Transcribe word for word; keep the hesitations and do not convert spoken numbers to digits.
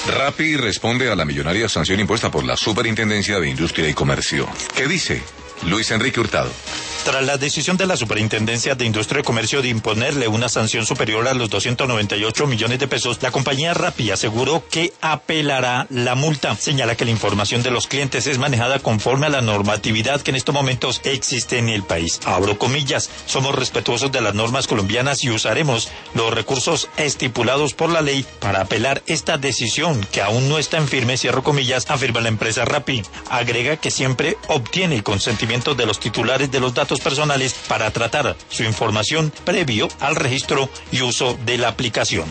Rappi responde a la millonaria sanción impuesta por la Superintendencia de Industria y Comercio. ¿Qué dice Luis Enrique Hurtado? Tras la decisión de la Superintendencia de Industria y Comercio de imponerle una sanción superior a los doscientos noventa y ocho millones de pesos, la compañía Rappi aseguró que apelará la multa. Señala que la información de los clientes es manejada conforme a la normatividad que en estos momentos existe en el país. Abro comillas, somos respetuosos de las normas colombianas y usaremos los recursos estipulados por la ley para apelar esta decisión que aún no está en firme, cierro comillas, afirma la empresa Rappi. Agrega que siempre obtiene el consentimiento de los titulares de los datos personales para tratar su información previo al registro y uso de la aplicación.